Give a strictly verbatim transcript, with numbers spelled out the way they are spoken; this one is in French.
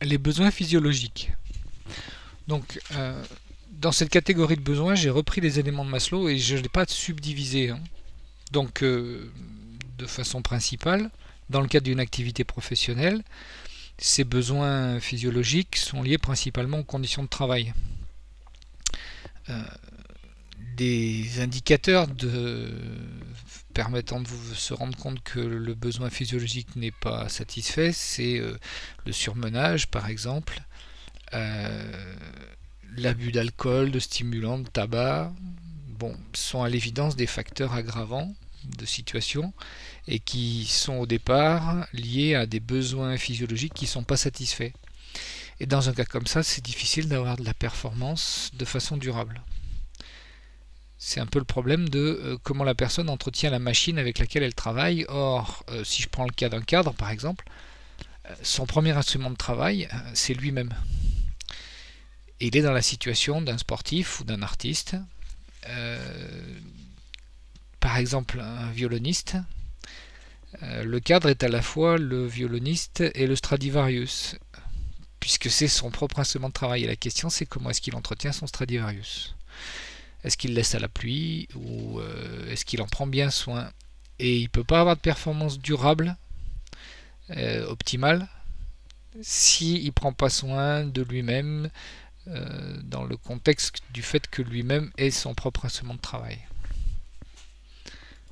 Les besoins physiologiques. Donc, euh, dans cette catégorie de besoins, j'ai repris les éléments de Maslow et je ne l'ai pas subdivisé. Hein. Donc, euh, de façon principale, dans le cadre d'une activité professionnelle, ces besoins physiologiques sont liés principalement aux conditions de travail. Euh, des indicateurs de... permettant de vous se rendre compte que le besoin physiologique n'est pas satisfait, c'est euh, le surmenage par exemple, euh, l'abus d'alcool, de stimulants, de tabac, bon, sont à l'évidence des facteurs aggravants de situation et qui sont au départ liés à des besoins physiologiques qui ne sont pas satisfaits. Et dans un cas comme ça, c'est difficile d'avoir de la performance de façon durable. C'est un peu le problème de euh, comment la personne entretient la machine avec laquelle elle travaille. Or, euh, si je prends le cas d'un cadre par exemple, euh, son premier instrument de travail, euh, c'est lui-même. Et il est dans la situation d'un sportif ou d'un artiste. Euh, par exemple, un violoniste. Euh, le cadre est à la fois le violoniste et le Stradivarius, puisque c'est son propre instrument de travail. Et la question, c'est comment est-ce qu'il entretient son Stradivarius. Est-ce qu'il le laisse à la pluie ou euh, est-ce qu'il en prend bien soin? Et il ne peut pas avoir de performance durable, euh, optimale, s'il ne prend pas soin de lui-même euh, dans le contexte du fait que lui-même est son propre instrument de travail.